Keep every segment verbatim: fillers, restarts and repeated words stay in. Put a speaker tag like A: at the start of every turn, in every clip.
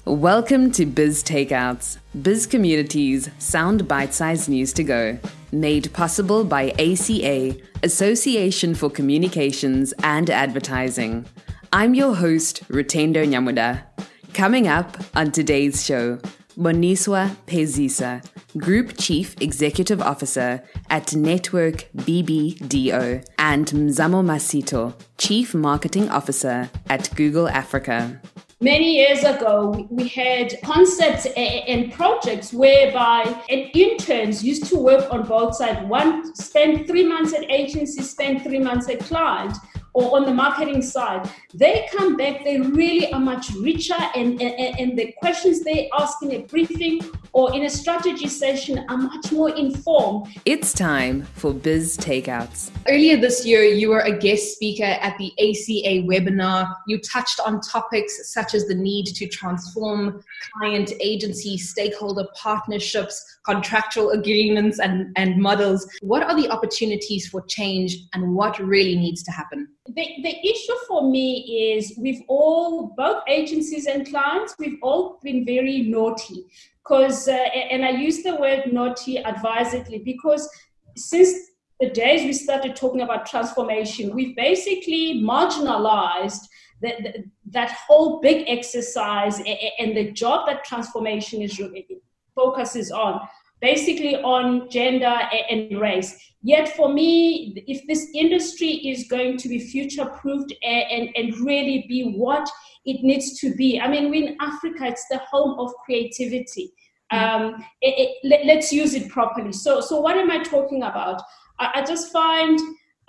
A: Welcome to Biz Takeouts, Biz Community's sound bite-sized news to go, made possible by A C A, Association for Communications and Advertising. I'm your host, Rutendo Nyamuda. Coming up on today's show, Boniswa Pezisa, Group Chief Executive Officer at Network B B D O, and Mzamo Masito, Chief Marketing Officer at Google Africa.
B: Many years ago, we had concepts and projects whereby interns used to work on both sides. One spent three months at agency, spent three months at client, or on the marketing side. They come back, they really are much richer, and, and, and the questions they ask in a briefing or in a strategy session are much more informed.
A: It's time for Biz Takeouts.
C: Earlier this year, you were a guest speaker at the A C A webinar. You touched on topics such as the need to transform client, agency, stakeholder partnerships, contractual agreements, and, and models. What are the opportunities for change, and what really needs to happen?
B: The, the issue for me is we've all, both agencies and clients, we've all been very naughty. Because, uh, and I use the word naughty advisedly, because since the days we started talking about transformation, we've basically marginalized that, that, that whole big exercise and the job that transformation is focuses on, basically on gender and race. Yet for me, if this industry is going to be future-proofed and, and, and really be what it needs to be, I mean, we're in Africa, it's the home of creativity. Um, it, it, let, let's use it properly. So, so what am I talking about? I, I just find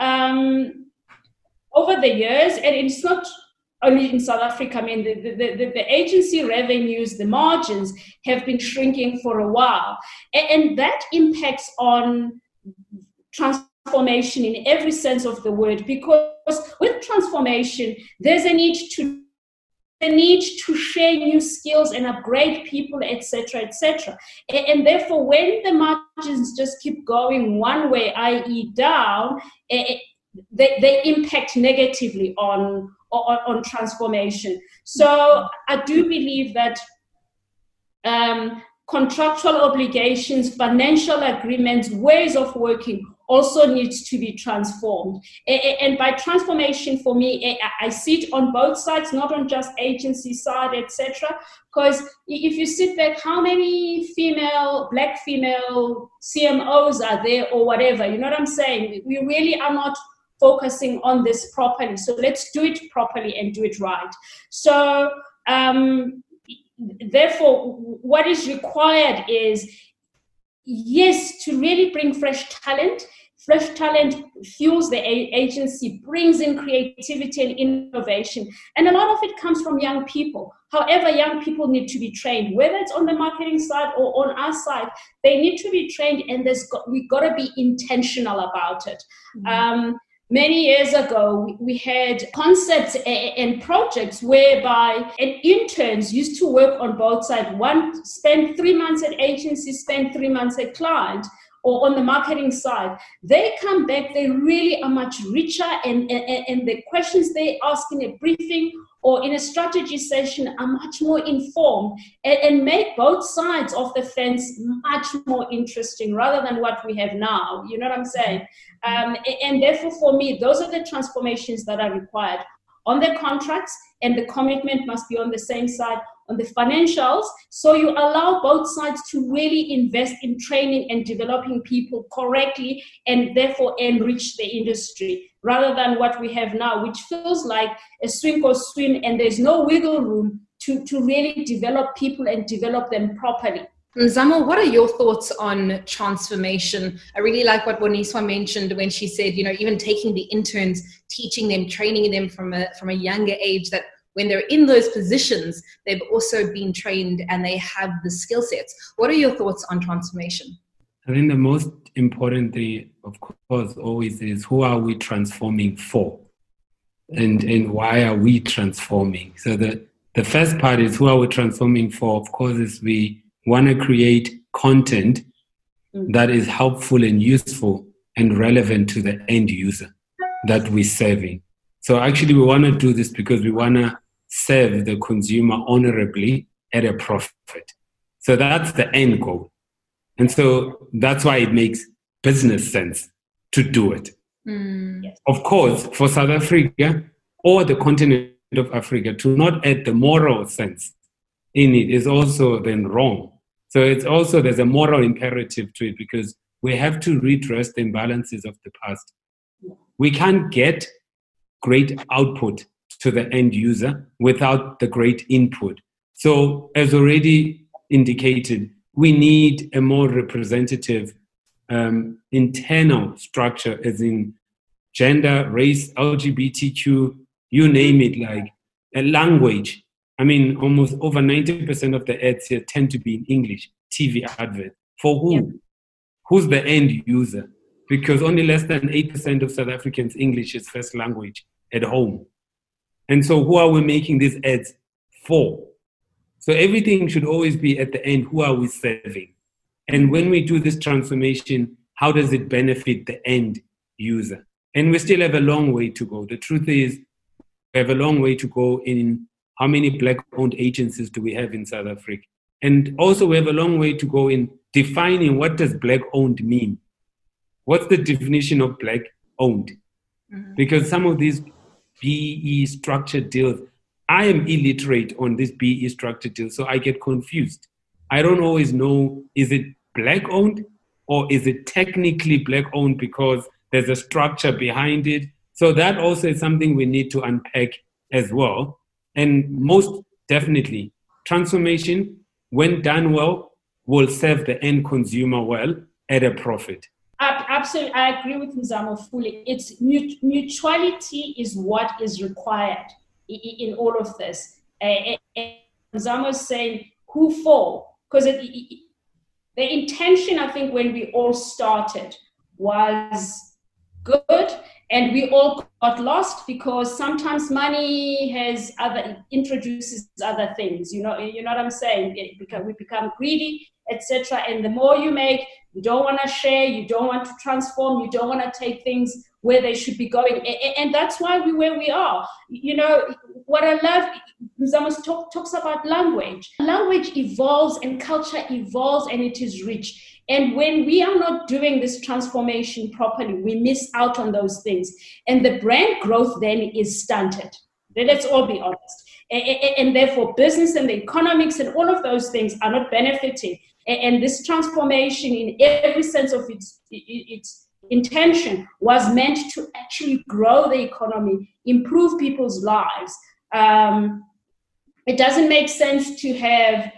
B: um, over the years, and it's not only in South Africa, I mean, the, the, the, the agency revenues, the margins have been shrinking for a while. And, and that impacts on transformation in every sense of the word, because with transformation, there's a need to the need to share new skills and upgrade people, et cetera, et cetera. And, and therefore, when the margins just keep going one way, that is down, it, they, they impact negatively on, on, on transformation. So I do believe that um, contractual obligations, financial agreements, ways of working also needs to be transformed. And by transformation, for me, I see it on both sides, not on just agency side, et cetera. Because if you sit back, how many female, black female C M Os are there or whatever? You know what I'm saying? We really are not focusing on this properly. So let's do it properly and do it right. So um, therefore, what is required is, yes, to really bring fresh talent. Fresh talent fuels the a- agency, brings in creativity and innovation. And a lot of it comes from young people. However, young people need to be trained, whether it's on the marketing side or on our side, they need to be trained, and there's got, we've got to be intentional about it. Mm-hmm. Um, Many years ago, we had concepts and projects whereby interns used to work on both sides. One spent three months at agency, spent three months at client, or on the marketing side. They come back, they really are much richer, and, and, and the questions they ask in a briefing or in a strategy session are much more informed, and, and make both sides of the fence much more interesting rather than what we have now. You know what I'm saying? Um, and, and therefore, for me, those are the transformations that are required on the contracts, and the commitment must be on the same side. On the financials, so you allow both sides to really invest in training and developing people correctly, and therefore enrich the industry, rather than what we have now, which feels like a swim or swim, and there's no wiggle room to, to really develop people and develop them properly.
C: Mzamo, what are your thoughts on transformation? I really like what Boniswa mentioned when she said, you know, even taking the interns, teaching them, training them from a from a younger age, that when they're in those positions, they've also been trained and they have the skill sets. What are your thoughts on transformation?
D: I think the most important thing, of course, always is, who are we transforming for? And and why are we transforming? So the, the first part is, who are we transforming for? Of course, is we want to create content that is helpful and useful and relevant to the end user that we're serving. So actually, we want to do this because we want to serve the consumer honorably at a profit. So that's the end goal. And so that's why it makes business sense to do it.
C: Mm.
D: Of course, for South Africa or the continent of Africa, to not add the moral sense in it is also then wrong. So it's also, there's a moral imperative to it, because we have to redress the imbalances of the past. We can't get great output to the end user without the great input. So as already indicated, we need a more representative um, internal structure, as in gender, race, L G B T Q, you name it, like a language. I mean, almost over ninety percent of the ads here tend to be in English, T V advert. For who? Yeah. Who's the end user? Because only less than eight percent of South Africans' English is first language at home. And so who are we making these ads for? So everything should always be at the end, who are we serving? And when we do this transformation, how does it benefit the end user? And we still have a long way to go. The truth is, we have a long way to go in how many Black-owned agencies do we have in South Africa? And also we have a long way to go in defining what does Black-owned mean? What's the definition of Black-owned? Mm-hmm. Because some of these B E structured deals, I am illiterate on this B E structured deal, so I get confused. I don't always know, is it Black-owned or is it technically Black-owned because there's a structure behind it? So that also is something we need to unpack as well. And most definitely, transformation, when done well, will serve the end consumer well at a profit.
B: Absolutely, I agree with Mzamo fully. It's mutuality is what is required in all of this. And Mzamo is saying, who for? Because the intention, I think, when we all started was good, and we all got lost because sometimes money has other introduces other things. You know, you know what I'm saying? It become, we become greedy, et cetera. And the more you make, you don't want to share, you don't want to transform, you don't want to take things where they should be going. And that's why we're where we are. You know, what I love, Mzamo talk, talks about language. Language evolves and culture evolves and it is rich. And when we are not doing this transformation properly, we miss out on those things. And the brand growth then is stunted. Let's all be honest. And therefore, business and the economics and all of those things are not benefiting. And this transformation in every sense of its, its intention was meant to actually grow the economy, improve people's lives. Um, it doesn't make sense to have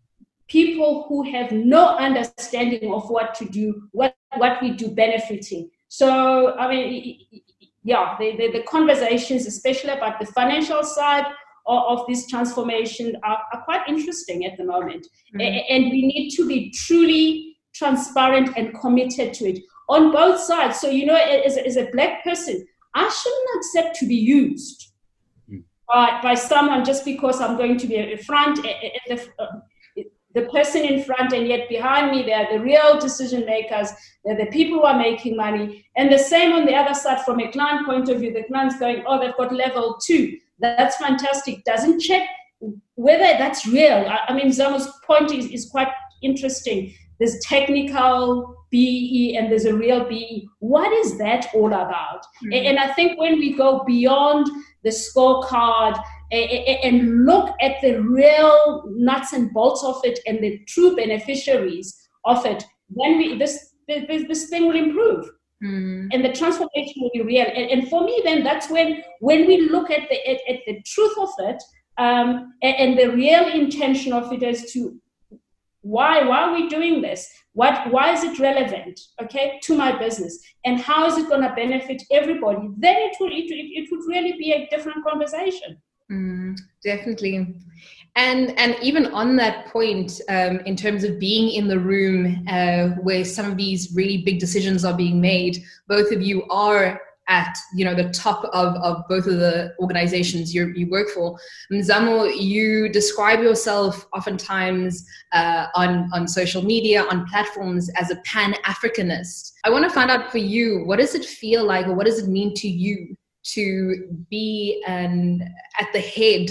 B: people who have no understanding of what to do, what, what we do benefiting. So, I mean, yeah, the, the, the conversations, especially about the financial side of, of this transformation are, are quite interesting at the moment. Mm-hmm. A, and we need to be truly transparent and committed to it on both sides. So, you know, as, as a Black person, I shouldn't accept to be used mm-hmm. by, by someone just because I'm going to be at the front, at the, uh, the person in front, and yet behind me, they're the real decision makers. They're the people who are making money. And the same on the other side, from a client point of view, the client's going, oh, they've got level two. That's fantastic. Doesn't check whether that's real. I, I mean, Zamo's point is, is quite interesting. There's technical B E and there's a real B E. What is that all about? Mm-hmm. And, and I think when we go beyond the scorecard and look at the real nuts and bolts of it and the true beneficiaries of it, then we, this, this, this thing will improve. Mm. And the transformation will be real. And, and for me, then that's when, when we look at the, at, at the truth of it um, and, and the real intention of it as to why, why are we doing this? What, why is it relevant, okay, to my business? And how is it going to benefit everybody? Then it would, it, it would really be a different conversation.
C: Mm, definitely. And and even on that point, um, in terms of being in the room uh, where some of these really big decisions are being made, both of you are at, you know, the top of, of both of the organizations you you work for. Mzamo, you describe yourself oftentimes uh, on, on social media, on platforms as a Pan-Africanist. I want to find out for you, what does it feel like, or what does it mean to you to be an, at the head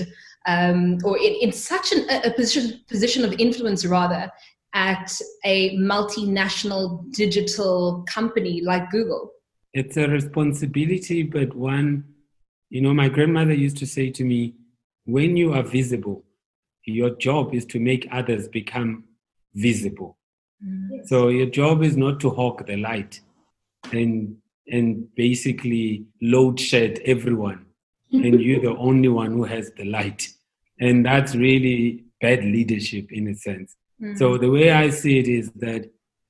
C: um, or in, in such an, a position, position of influence rather, at a multinational digital company like Google?
D: It's a responsibility, but one, you know, my grandmother used to say to me, when you are visible, your job is to make others become visible.
B: Yes.
D: So your job is not to hog the light and and basically load shed everyone, and you're the only one who has the light. And that's really bad leadership in a sense. Mm-hmm. So the way I see it is that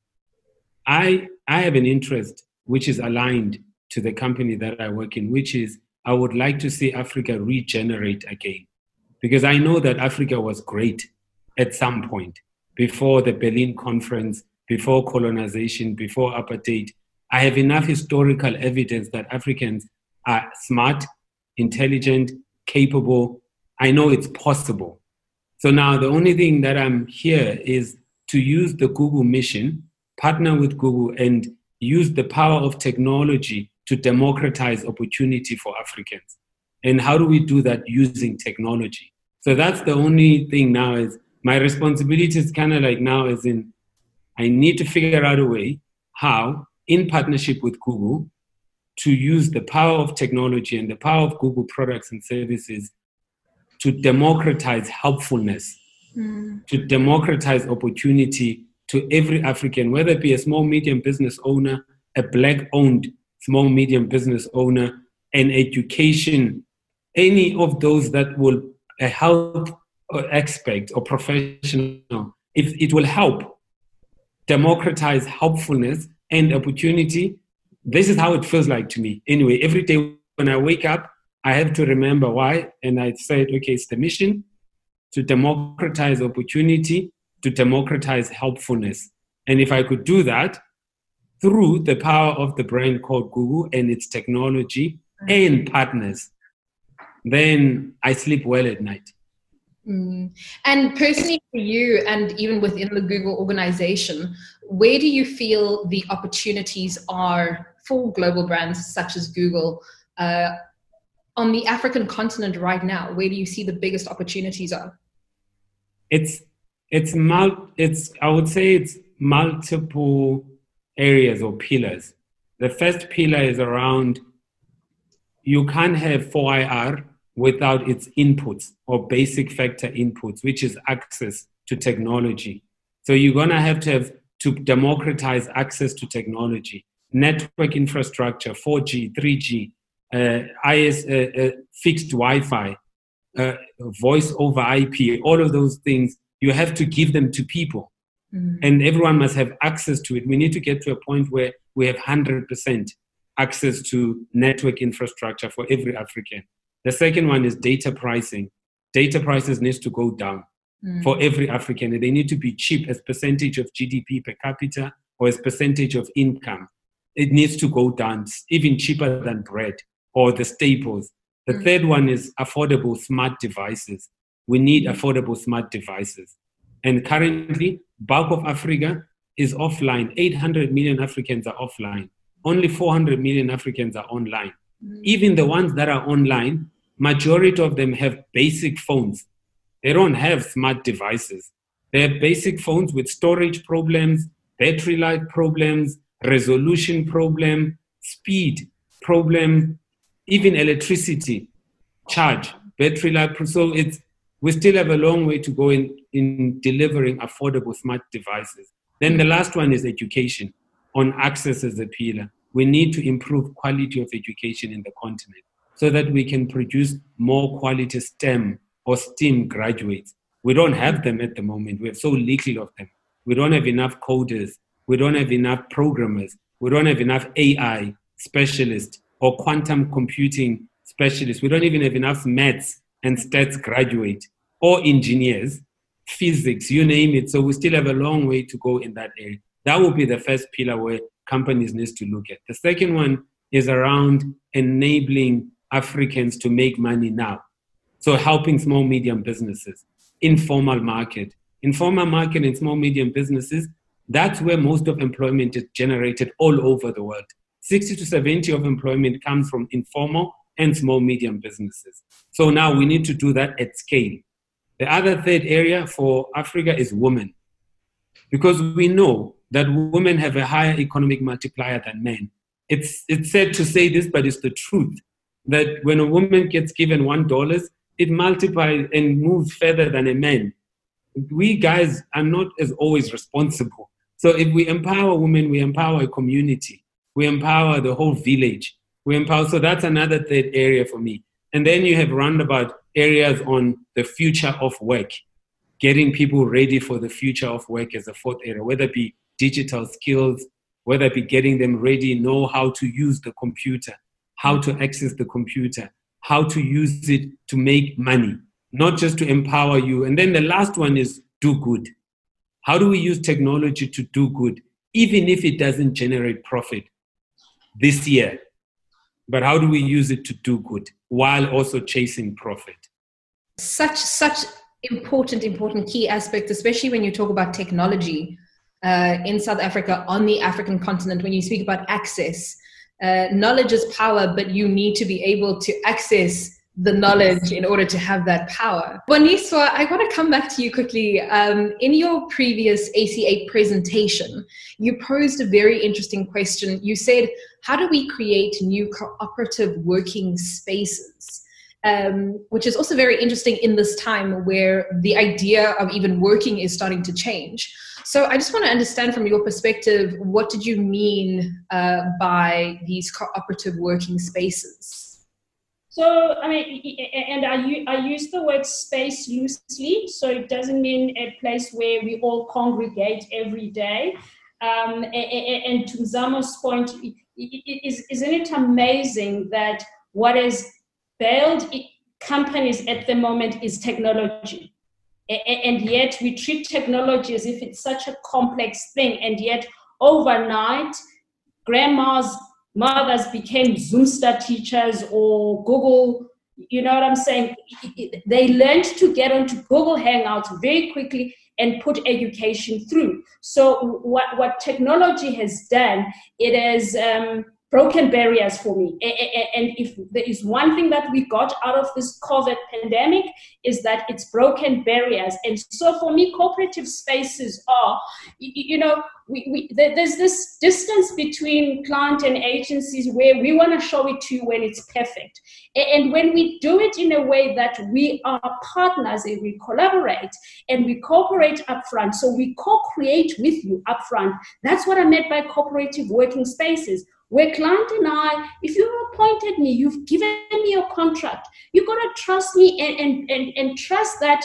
D: I I have an interest which is aligned to the company that I work in, which is I would like to see Africa regenerate again. Because I know that Africa was great at some point, before the Berlin Conference, before colonization, before apartheid. I have enough historical evidence that Africans are smart, intelligent, capable. I know it's possible. So now the only thing that I'm here is to use the Google mission, partner with Google, and use the power of technology to democratize opportunity for Africans. And how do we do that? Using technology. So that's the only thing now. Is my responsibility is kind of like now as in, I need to figure out a way how, in partnership with Google, to use the power of technology and the power of Google products and services to democratize helpfulness, mm. to democratize opportunity to every African, whether it be a small, medium business owner, a Black-owned small, medium business owner, an education, any of those that will a health expert or professional, if it will help democratize helpfulness and opportunity. This is how it feels like to me. Anyway, every day when I wake up, I have to remember why. And I said, okay, it's the mission to democratize opportunity, to democratize helpfulness. And if I could do that through the power of the brand called Google and its technology and partners, then I sleep well at night.
C: Mm. And personally for you, and even within the Google organization, where do you feel the opportunities are for global brands such as Google uh, on the African continent right now? Where do you see the biggest opportunities are?
D: It's, it's, mul- it's I would say it's multiple areas or pillars. The first pillar is around, you can't have four I R without its inputs or basic factor inputs, which is access to technology. So you're going to have to have to democratize access to technology, network infrastructure, four G, three G, uh, I S, uh, uh, fixed Wi-Fi, uh, voice over I P, all of those things, you have to give them to people. Mm-hmm. And everyone must have access to it. We need to get to a point where we have one hundred percent access to network infrastructure for every African. The second one is data pricing. Data prices needs to go down mm. for every African. And they need to be cheap as percentage of G D P per capita or as percentage of income. It needs to go down, even cheaper than bread or the staples. The mm. third one is affordable smart devices. We need affordable smart devices. And currently, bulk of Africa is offline. eight hundred million Africans are offline. Only four hundred million Africans are online. Mm. Even the ones that are online, majority of them have basic phones. They don't have smart devices. They have basic phones with storage problems, battery life problems, resolution problem, speed problem, even electricity charge, battery life. So it's, we still have a long way to go in, in delivering affordable smart devices. Then the last one is education, on access as a pillar. We need to improve quality of education in the continent so that we can produce more quality STEM or STEAM graduates. We don't have them at the moment. We have so little of them. We don't have enough coders. We don't have enough programmers. We don't have enough A I specialists or quantum computing specialists. We don't even have enough maths and stats graduates or engineers, physics, you name it. So we still have a long way to go in that area. That will be the first pillar where companies need to look at. The second one is around enabling Africans to make money now. So helping small, medium businesses, informal market. Informal market and small, medium businesses, that's where most of employment is generated all over the world. sixty to seventy of employment comes from informal and small, medium businesses. So now we need to do that at scale. The other third area for Africa is women, because we know that women have a higher economic multiplier than men. It's, it's sad to say this, but it's the truth, that when a woman gets given one dollar, it multiplies and moves further than a man. We guys are not as always responsible. So if we empower women, we empower a community. We empower the whole village. We empower, so that's another third area for me. And then you have roundabout areas on the future of work, getting people ready for the future of work as a fourth area, whether it be digital skills, whether it be getting them ready, know how to use the computer, how to access the computer, how to use it to make money, not just to empower you. And then the last one is do good. How do we use technology to do good, even if it doesn't generate profit this year? But how do we use it to do good while also chasing profit?
C: Such, such important, important key aspect, especially when you talk about technology uh, in South Africa, on the African continent, when you speak about access. Uh, knowledge is power, but you need to be able to access the knowledge in order to have that power. Boniswa, I want to come back to you quickly. Um, in your previous A C A presentation, you posed a very interesting question. You said, how do we create new cooperative working spaces? Um, which is also very interesting in this time where the idea of even working is starting to change. So I just want to understand from your perspective, what did you mean uh, by these cooperative working spaces?
B: So, I mean, and I, I use the word space loosely, so it doesn't mean a place where we all congregate every day. Um, and, and to Mzamo's point, isn't it amazing that what is built companies at the moment is technology? And yet we treat technology as if it's such a complex thing, and yet overnight, grandmas, mothers became Zoomster teachers or Google, you know what I'm saying? They learned to get onto Google Hangouts very quickly and put education through. So what, what technology has done, it has um, broken barriers for me. And if there is one thing that we got out of this COVID pandemic, is that it's broken barriers. And so for me, cooperative spaces are, you know, we, we, there's this distance between client and agencies where we want to show it to you when it's perfect. And when we do it in a way that we are partners and we collaborate and we cooperate upfront, so we co-create with you upfront, that's what I meant by cooperative working spaces. Where client and I, if you appointed me, you've given me your contract, you've got to trust me and, and, and, and trust that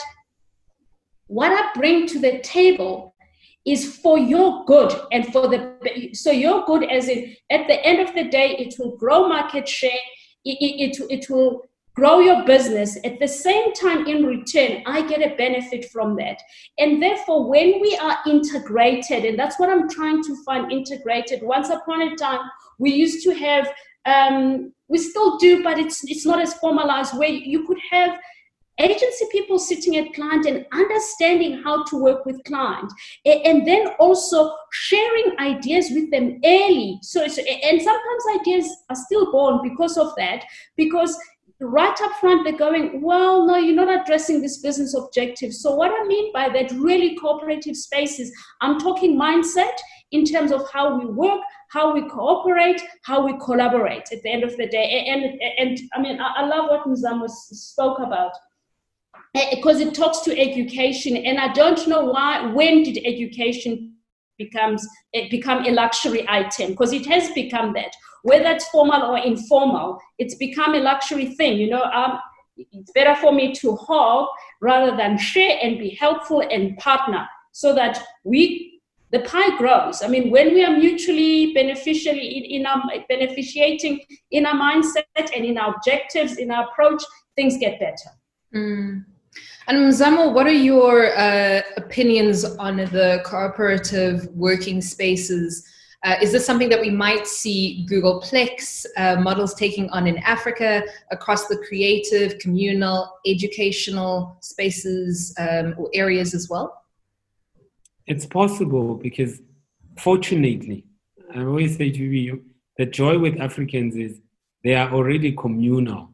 B: what I bring to the table is for your good and for the, so your good as in, at the end of the day, it will grow market share, it, it, it, it will grow your business. At the same time, in return, I get a benefit from that. And therefore, when we are integrated, and that's what I'm trying to find integrated, once upon a time, we used to have, um, we still do, but it's it's not as formalized, where you could have agency people sitting at client and understanding how to work with client, and then also sharing ideas with them early. So, and sometimes ideas are still born because of that, because right up front, they're going, well, no, you're not addressing this business objective. So what I mean by that, really cooperative spaces, I'm talking mindset in terms of how we work, how we cooperate, how we collaborate at the end of the day. And, and, and I mean, I, I love what Mzamo spoke about, because it talks to education. And I don't know why, when did education becomes it become a luxury item? Because it has become that. Whether it's formal or informal, it's become a luxury thing. You know, um, it's better for me to hog rather than share and be helpful and partner, so that we, the pie grows. I mean, when we are mutually beneficially in, in our beneficiating in our mindset and in our objectives, in our approach, things get better.
C: Mm. And Mzamo, what are your uh, opinions on the cooperative working spaces? Uh, is this something that we might see Googleplex uh, models taking on in Africa across the creative, communal, educational spaces um, or areas as well?
D: It's possible, because fortunately, I always say to you, the joy with Africans is they are already communal.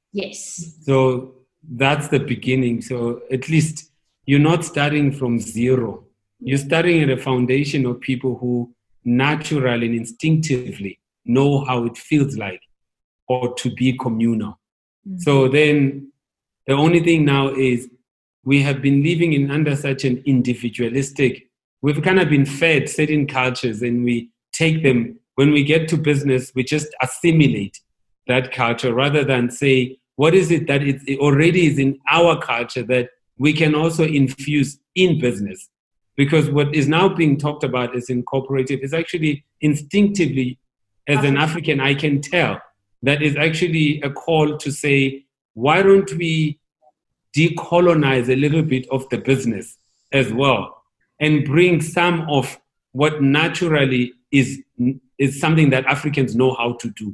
B: Yes.
D: So that's the beginning. So at least you're not starting from zero. You're starting at a foundation of people who naturally and instinctively know how it feels like or to be communal. Mm-hmm. So then the only thing now is we have been living in under such an individualistic, we've kind of been fed certain cultures and we take them, when we get to business, we just assimilate that culture rather than say, what is it that it already is in our culture that we can also infuse in business? Because what is now being talked about as incorporative is actually instinctively, as an African, I can tell that is actually a call to say, why don't we decolonize a little bit of the business as well and bring some of what naturally is, is something that Africans know how to do.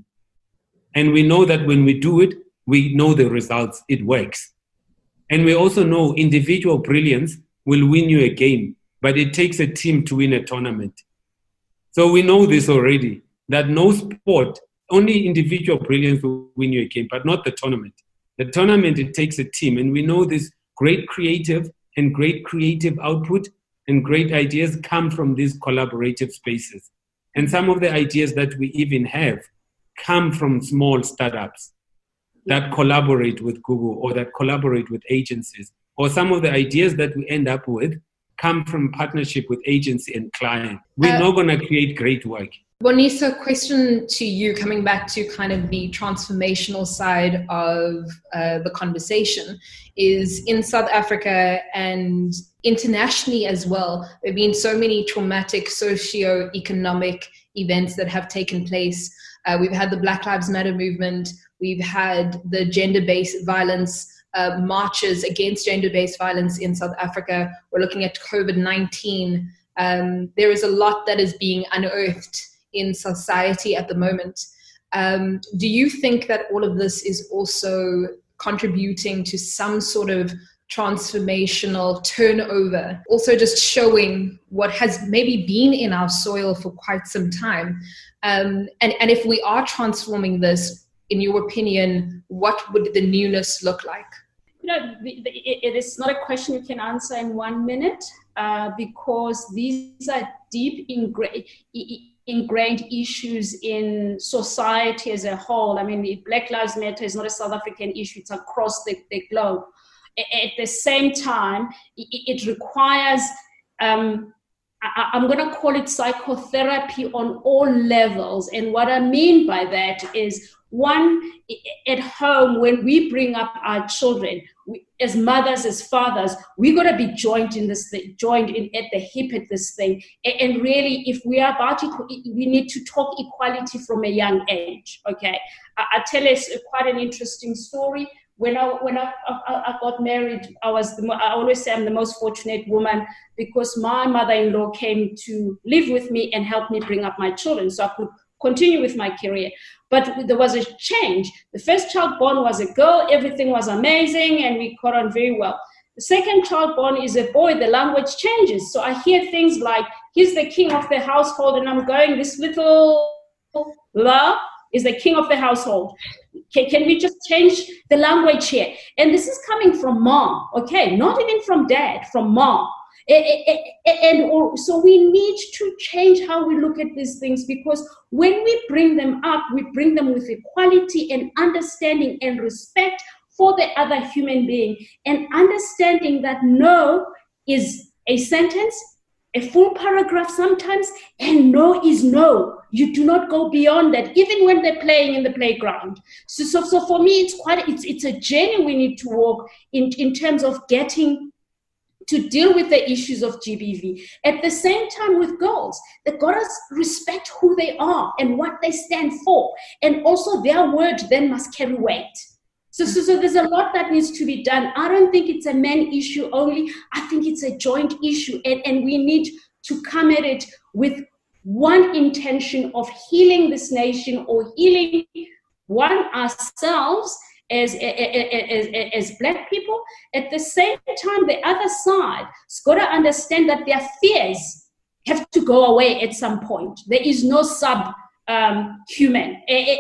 D: And we know that when we do it, we know the results, it works. And we also know individual brilliance will win you a game, but it takes a team to win a tournament. So we know this already, that no sport, only individual brilliance will win you a game, but not the tournament. The tournament, it takes a team. And we know this great creative and great creative output and great ideas come from these collaborative spaces. And some of the ideas that we even have come from small startups that collaborate with Google or that collaborate with agencies. Or some of the ideas that we end up with come from partnership with agency and client. We're uh, not going to create great work.
C: Bonisa, question to you, coming back to kind of the transformational side of uh, the conversation, is in South Africa and internationally as well, there have been so many traumatic socio-economic events that have taken place. Uh, we've had the Black Lives Matter movement. We've had the gender-based violence uh, marches against gender-based violence in South Africa. We're looking at COVID nineteen. Um, there is a lot that is being unearthed in society at the moment. Um, do you think that all of this is also contributing to some sort of transformational turnover? Also just showing what has maybe been in our soil for quite some time. Um, and, and if we are transforming this, in your opinion, what would the newness look like?
B: You know, the, the, it is not a question you can answer in one minute uh, because these are deep ingra- ingrained issues in society as a whole. I mean, Black Lives Matter is not a South African issue, it's across the, the globe. At the same time, it, it requires, um, I, I'm going to call it psychotherapy on all levels. And what I mean by that is, one, at home, when we bring up our children, we, as mothers, as fathers, we got to be joined in this thing, joined in at the hip at this thing. And, and really, if we are about it, we need to talk equality from a young age. Okay, I, I tell us quite an interesting story. When I when I, I, I got married, I was the, I always say I'm the most fortunate woman because my mother-in-law came to live with me and help me bring up my children, so I could continue with my career. But there was a change. The first child born was a girl, everything was amazing, and we got on very well. The second child born is a boy, the language changes. So I hear things like, he's the king of the household, and I'm going, this little la is the king of the household. Can, can we just change the language here? And this is coming from mom, okay? Not even from dad, from mom. And so we need to change how we look at these things, because when we bring them up, we bring them with equality and understanding and respect for the other human being, and understanding that no is a sentence, a full paragraph sometimes, and no is no. You do not go beyond that, even when they're playing in the playground. So, so, so for me, it's quite it's it's a journey we need to walk in in terms of getting to deal with the issues of G B V. At the same time with girls, they've got to respect who they are and what they stand for. And also their word then must carry weight. So, so, so there's a lot that needs to be done. I don't think it's a man issue only. I think it's a joint issue. And, and we need to come at it with one intention of healing this nation, or healing one ourselves As, as, as Black people. At the same time, the other side has got to understand that their fears have to go away at some point. There is no sub um, human.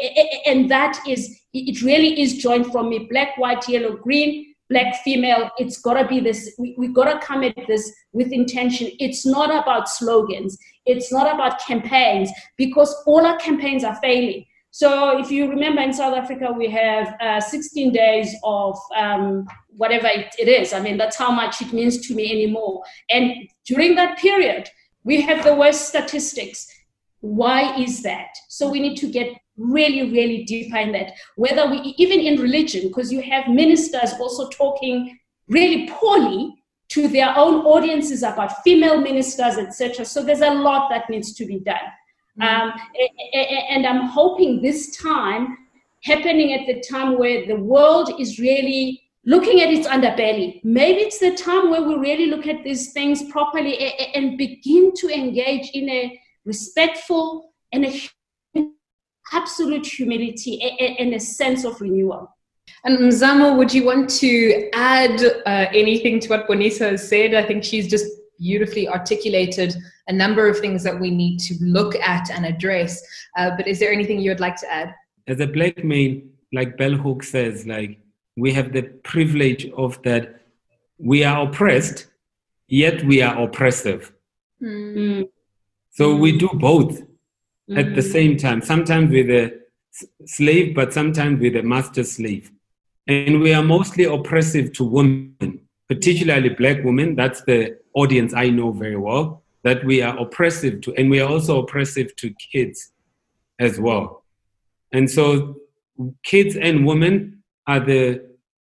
B: And that is, it really is joined from me, black, white, yellow, green, black, female. It's got to be this, we, we got to come at this with intention. It's not about slogans. It's not about campaigns, because all our campaigns are failing. So if you remember, in South Africa, we have uh, sixteen days of um, whatever it, it is. I mean, that's how much it means to me anymore. And during that period, we have the worst statistics. Why is that? So we need to get really, really deeper in that. Whether we, even in religion, because you have ministers also talking really poorly to their own audiences about female ministers, et cetera. So there's a lot that needs to be done. Um, and I'm hoping this time, happening at the time where the world is really looking at its underbelly, maybe it's the time where we really look at these things properly and begin to engage in a respectful and a absolute humility and a sense of renewal.
C: And Mzamo, would you want to add uh, anything to what Bonisa has said? I think she's just beautifully articulated a number of things that we need to look at and address. Uh, but is there anything you would like to add?
D: As a black male, like Bell Hooks says, like we have the privilege of that we are oppressed, yet we are oppressive.
C: Mm.
D: So mm. we do both mm. at the same time. Sometimes we're the slave, but sometimes we're the master slave. And we are mostly oppressive to women, particularly black women. That's the audience I know very well, that we are oppressive to, and we are also oppressive to kids as well. And so kids and women are the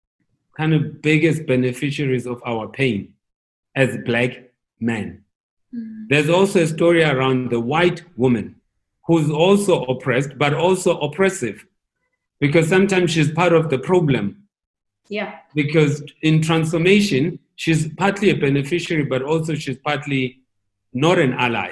D: kind of biggest beneficiaries of our pain as black men. Mm. There's also a story around the white woman who's also oppressed, but also oppressive, because sometimes she's part of the problem.
B: Yeah. Because
D: in transformation, she's partly a beneficiary, but also she's partly not an ally.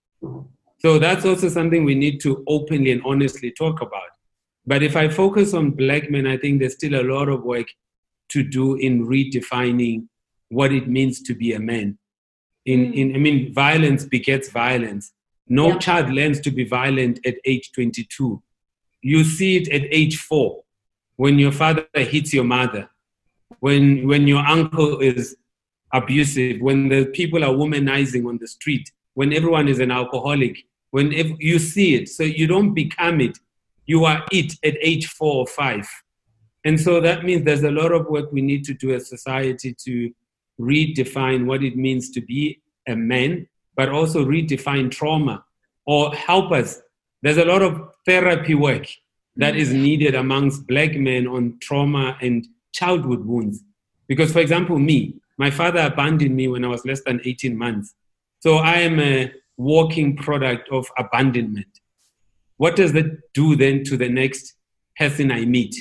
D: So that's also something we need to openly and honestly talk about. But if I focus on black men, I think there's still a lot of work to do in redefining what it means to be a man. In, mm. in I mean, violence begets violence. No yeah. child learns to be violent at age twenty-two. You see it at age four, when your father hits your mother, when when your uncle is abusive, when the people are womanizing on the street, when everyone is an alcoholic, when ev- you see it. So you don't become it. You are it at age four or five. And so that means there's a lot of work we need to do as society to redefine what it means to be a man, but also redefine trauma or help us. There's a lot of therapy work that is needed amongst black men on trauma and childhood wounds. Because, for example, me, my father abandoned me when I was less than eighteen months. So I am a walking product of abandonment. What does that do then to the next person I meet?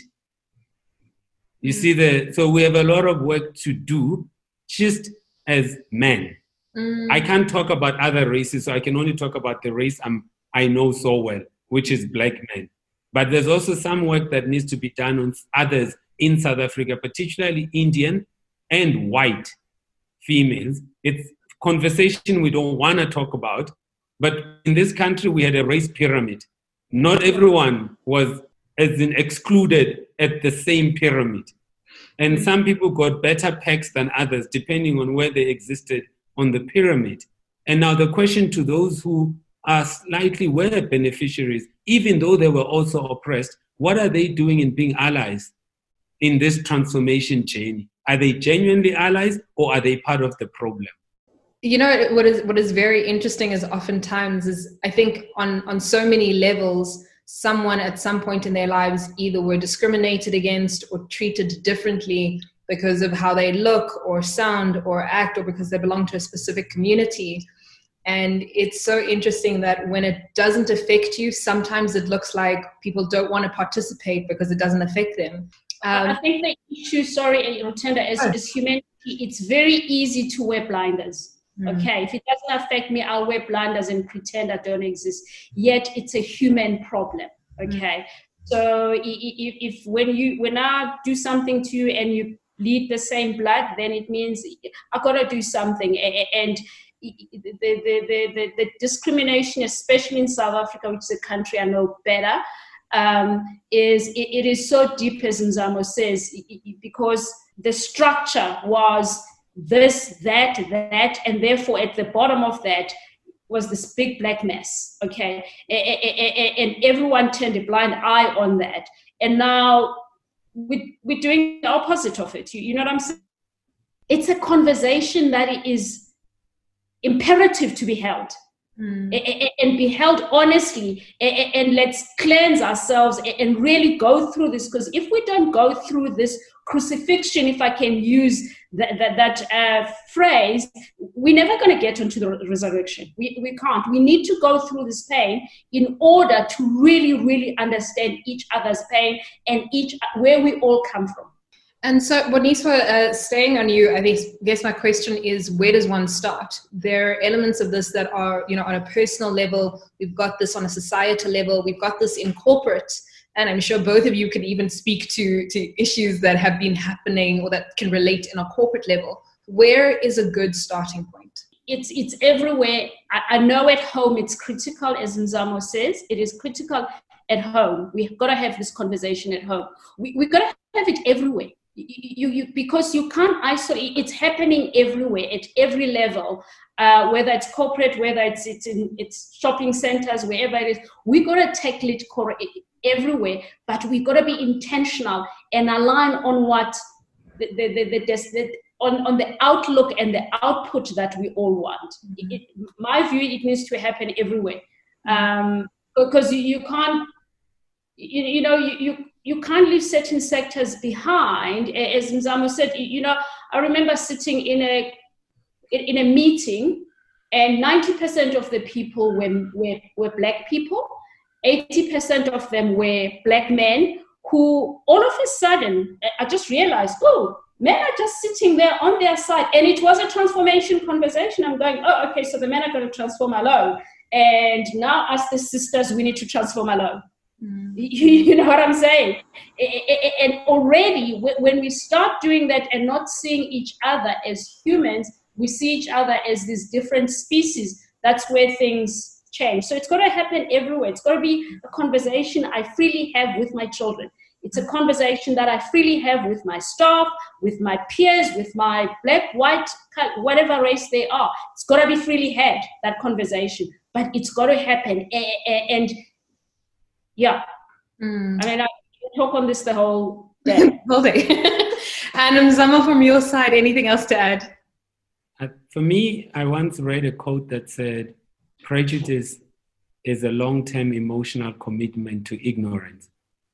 D: You mm. see, the so we have a lot of work to do just as men. Mm. I can't talk about other races, so I can only talk about the race I'm, I know so well, which is black men. But there's also some work that needs to be done on others in South Africa, particularly Indian and white females. It's a conversation we don't want to talk about. But in this country, we had a race pyramid. Not everyone was as in excluded at the same pyramid. And some people got better pecks than others, depending on where they existed on the pyramid. And now the question to those who are slightly were beneficiaries, even though they were also oppressed, what are they doing in being allies in this transformation journey? Are they genuinely allies, or are they part of the problem?
C: You know, what is what is very interesting is oftentimes is I think on, on so many levels, someone at some point in their lives either were discriminated against or treated differently because of how they look or sound or act, or because they belong to a specific community. And it's so interesting that when it doesn't affect you, sometimes it looks like people don't want to participate because it doesn't affect them. Um,
B: I think the issue, sorry, Rotenda, as, as humanity, it's very easy to wear blinders. Mm. Okay, if it doesn't affect me, I'll wear blinders and pretend I don't exist. Yet it's a human problem. Okay, mm. so if, if when you when I do something to you and you bleed the same blood, then it means I gotta do something. And the, the, the, the, the discrimination, especially in South Africa, which is a country I know better, um, is it, it is so deep, as Nzamo says, because the structure was this, that, that, and therefore at the bottom of that was this big black mess, okay? And everyone turned a blind eye on that. And now we're doing the opposite of it. You know what I'm saying? It's a conversation that is imperative to be held. Mm. And be held honestly, and let's cleanse ourselves and really go through this, because if we don't go through this crucifixion, if I can use that, that, that uh, phrase, we're never going to get onto the resurrection. We, we can't. We need to go through this pain in order to really, really understand each other's pain and each where we all come from.
C: And so, Boniswa, uh, staying on you, I guess, guess my question is, where does one start? There are elements of this that are, you know, on a personal level. We've got this on a societal level. We've got this in corporate. And I'm sure both of you can even speak to, to issues that have been happening or that can relate in a corporate level. Where is a good starting point?
B: It's it's everywhere. I, I know at home it's critical, as Nzamo says. It is critical at home. We've got to have this conversation at home. We, we've got to have it everywhere. You, you, because you can't isolate. It's happening everywhere at every level, uh, whether it's corporate, whether it's it's in it's shopping centers, wherever it is. We got to tackle it everywhere, but we got to be intentional and align on what the the, the, the, the on on the outlook and the output that we all want. Mm-hmm. It, my view, it needs to happen everywhere, um, because you, you can't. You, you know you. you You can't leave certain sectors behind. As Nzamo said, you know, I remember sitting in a in a meeting, and ninety percent of the people were, were, were black people. eighty percent of them were black men who all of a sudden, I just realized, oh, men are just sitting there on their side. And it was a transformation conversation. I'm going, oh, okay, so the men are going to transform alone. And now as the sisters, we need to transform alone. Mm. You know what I'm saying? And already when we start doing that and not seeing each other as humans, we see each other as these different species. That's where things change. So it's got to happen everywhere. It's got to be a conversation I freely have with my children. It's a conversation that I freely have with my staff, with my peers, with my black, white, whatever race they are. It's got to be freely had, that conversation. But it's got to happen. And yeah, mm. I mean, I can talk on this the whole day.
C: Whole day. And Nzamo, from your side, anything else to add?
D: Uh, for me, I once read a quote that said, prejudice is a long-term emotional commitment to ignorance.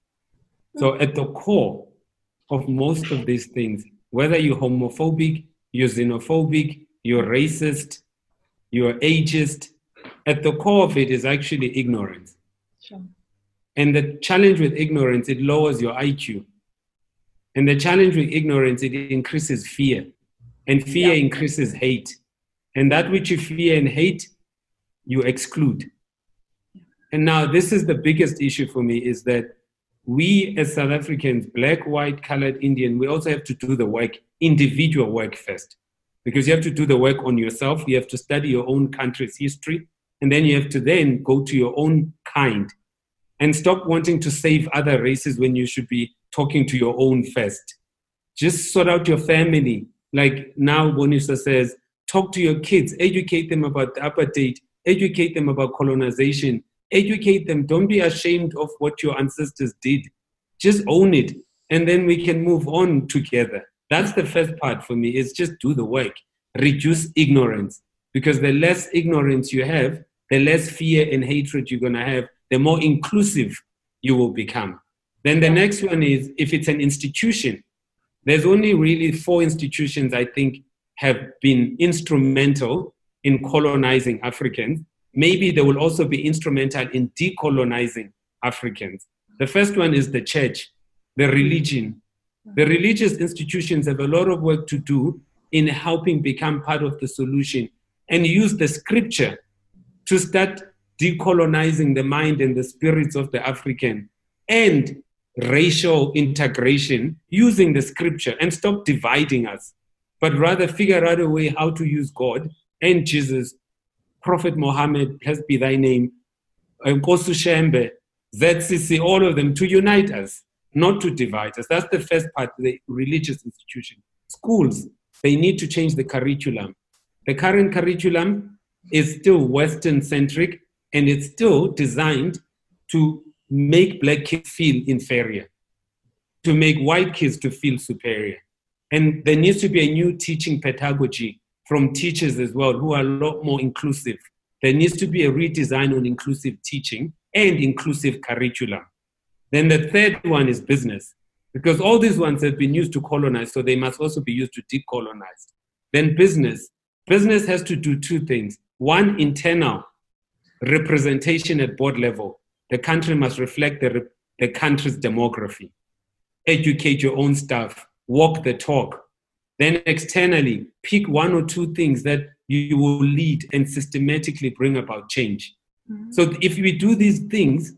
D: So at the core of most of these things, whether you're homophobic, you're xenophobic, you're racist, you're ageist, at the core of it is actually ignorance. Sure. And the challenge with ignorance, it lowers your I Q. And the challenge with ignorance, it increases fear. And fear yeah. increases hate. And that which you fear and hate, you exclude. And now this is the biggest issue for me, is that we as South Africans, black, white, colored, Indian, we also have to do the work, individual work first. Because you have to do the work on yourself. You have to study your own country's history. And then you have to then go to your own kind. And stop wanting to save other races when you should be talking to your own first. Just sort out your family. Like now Boniswa says, talk to your kids, educate them about the apartheid, educate them about colonization, educate them. Don't be ashamed of what your ancestors did. Just own it. And then we can move on together. That's the first part for me, is just do the work. Reduce ignorance. Because the less ignorance you have, the less fear and hatred you're going to have, the more inclusive you will become. Then the next one is, if it's an institution, there's only really four institutions I think have been instrumental in colonizing Africans. Maybe they will also be instrumental in decolonizing Africans. The first one is the church, the religion. The religious institutions have a lot of work to do in helping become part of the solution and use the scripture to start decolonizing the mind and the spirits of the African, and racial integration using the scripture, and stop dividing us, but rather figure out a way how to use God and Jesus, Prophet Muhammad, blessed be thy name, Nkosi Shembe, Z C C, all of them, to unite us, not to divide us. That's the first part, the religious institution. Schools, they need to change the curriculum. The current curriculum is still Western-centric, and it's still designed to make black kids feel inferior, to make white kids to feel superior. And there needs to be a new teaching pedagogy from teachers as well, who are a lot more inclusive. There needs to be a redesign on inclusive teaching and inclusive curriculum. Then the third one is business, because all these ones have been used to colonize, so they must also be used to decolonize. Then business. Business has to do two things. One, internal representation at board level. The country must reflect the, the country's demography. Educate your own staff, walk the talk. Then externally, pick one or two things that you will lead and systematically bring about change. Mm-hmm. So if we do these things,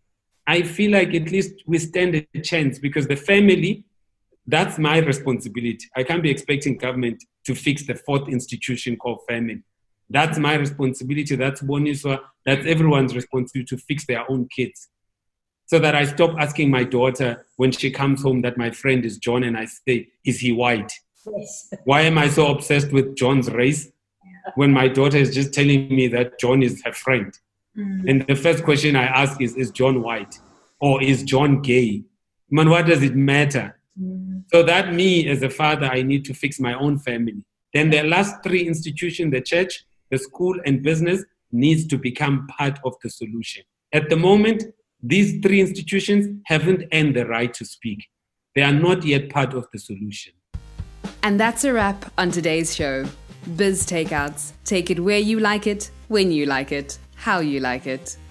D: I feel like at least we stand a chance, because the family, that's my responsibility. I can't be expecting government to fix the fourth institution called family. That's my responsibility. That's Boniswa. That's everyone's responsibility to fix their own kids. So that I stop asking my daughter when she comes home that my friend is John, and I say, is he white?
B: Yes.
D: Why am I so obsessed with John's race when my daughter is just telling me that John is her friend? Mm. And the first question I ask is, is John white? Or is John gay? Man, what does it matter? Mm. So that me as a father, I need to fix my own family. Then the last three institutions, the church, the school, and business, needs to become part of the solution. At the moment, these three institutions haven't earned the right to speak. They are not yet part of the solution.
A: And that's a wrap on today's show. Biz Takeouts. Take it where you like it, when you like it, how you like it.